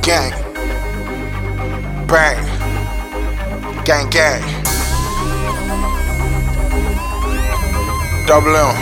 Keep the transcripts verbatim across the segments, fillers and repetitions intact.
Gang. Bang. Gang, gang. Double M.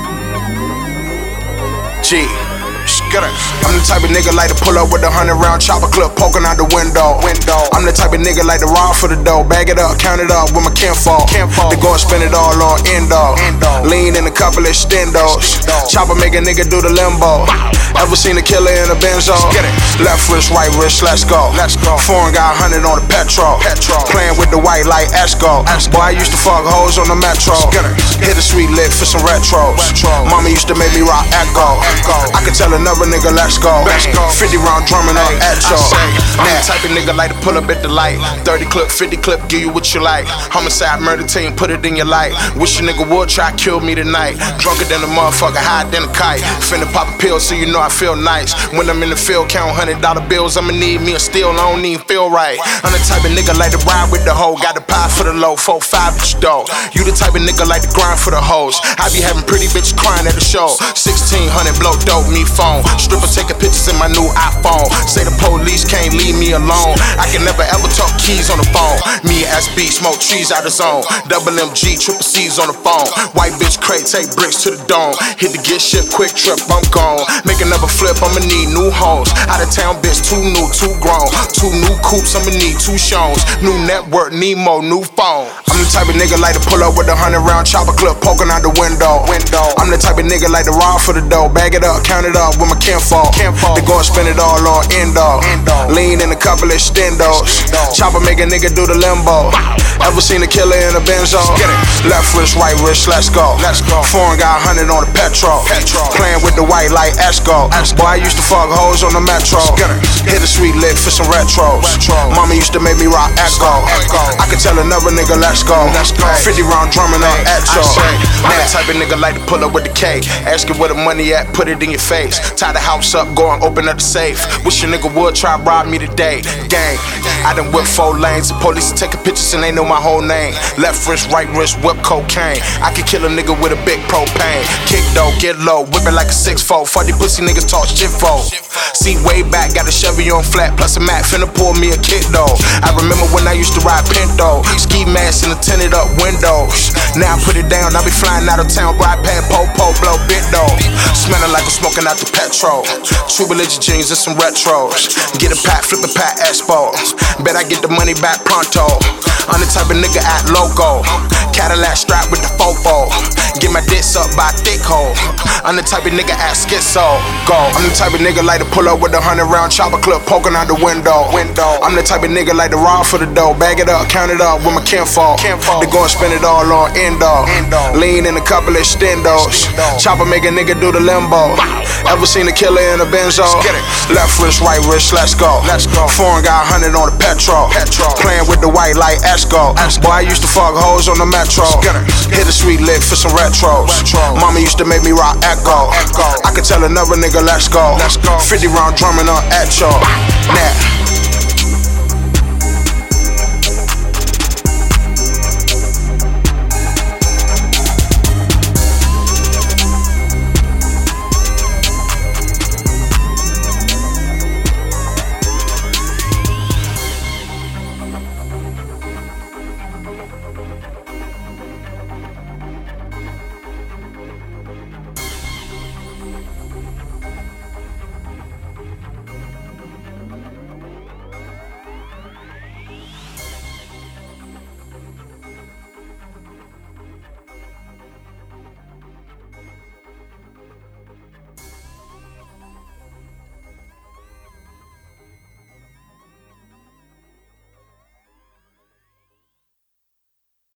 G. Skitter. I'm the type of nigga like to pull up with a hundred round chopper clip poking out the window. window. I'm the type of nigga like to rob for the dough, bag it up, count it up with my kinfolk. They go and spend it all on endo. endo. Lean in a couple of stendos. Chopper make a nigga do the limbo. Ever seen a killer in a Benzo? Left wrist, right wrist, let's go. Let's go. Foreign got a hundred on the petrol. petrol. Playing with the white like Esco. Boy, I used to fuck hoes on the metro. Hit a sweet lick for some retros. Retro. Mama used to make me rock Echo. Echo. I could tell another nigga, let's go. Let's go. fifty round drumming on Echo. I'm the type of nigga like to pull up at the light. thirty clip, fifty clip, give you what you like. Homicide, murder team, put it in your light. Wish a nigga would try kill me tonight. Drunker than a motherfucker, higher than a kite. Finna pop a pill so you know I feel nice. When I'm in the field, count hundred dollar bills, I'ma need me a steal, I don't even feel right. I'm the type of nigga like to ride with the hoe. Got the pie for the low, four, five bitch dough. You the type of nigga like to grind for the hoes. I be having pretty bitches crying at the show. sixteen hundred blow dope, me phone. Stripper taking pictures in my new iPhone. Say the police can't leave me alone. I can never ever talk keys on the phone. Me and S B smoke trees out the zone. Double M G, triple C's on the phone. White bitch crate, take bricks to the dome. Hit the get shit, quick trip, I'm gone. Make another flip, I'ma need new hoes. Out of town bitch, too new, too grown. Two new coupes, I'ma need two shows. New network, Nemo, new phone. I'm the type of nigga like to pull up with a hundred round chopper clip poking out the window. window. I'm the type of nigga like to rob for the dough, bag it up, count it up with my kinfolk. They go and spend it all on endo. endo. Lean in a couple of stendos. Chopper make a nigga do the limbo. Ever seen a killer in a Benzo? Left wrist, right wrist, let's go. Let's go. Foreign got a hundred on the petrol. petrol. Playing with the white like Esco. Boy, I used to fuck hoes on the metro. Hit a sweet lick for some retros. Retro. Mama used to make me rock Echo. Echo. I could tell another nigga, let's go. Let's go. fifty round drumming on Echo. I'm the type of nigga like to pull up with the K. Ask you where the money at, put it in your face. Tie the house up, go and open up the safe. Wish a nigga would try rob me today. Gang, I done whip four lanes. The police are taking pictures and they know my whole name. Left wrist, right wrist, whip cocaine. I could kill a nigga with a big propane. Kick though, get low, whip it like a six four. Fuck these pussy niggas talk shit for. See way back, got a Chevy on flat, plus a Mac, finna pull me a kick though. I remember when I used to ride Pinto, ski mask and the tinted up windows. Now I put it down, I be flying out of town, ride pad, po-po, blow bit though. Smelling like I'm smoking out the petrol. True religion jeans and some retros. Get a pack, flip a pack, expo. Bet I get the money back pronto. I'm the type of nigga at loco. Cadillac strap with the fofo. Get my dicks up by thick hole. I'm the type of nigga at schizo. Go. I'm the type of nigga like to pull up with a hundred round chopper clip poking out the window. window. I'm the type of nigga like to rob for the dough, bag it up, count it up with my kinfolk. They go and spend it all on endo. endo. Lean in a couple of stendos. Chopper make a nigga do the limbo. Ever seen a killer in a Benzo? Left wrist, right wrist, let's go. Let's go. Foreign got a hundred on the petrol. petrol. Playing with the white like Esco. Boy, I used to fuck hoes on the metro. Hit a sweet lick for some retros. Retro. Mama used to make me rock Echo. Echo. I could tell another nigga, let's go. Let's go. fifty round drumming on Echo. Nah.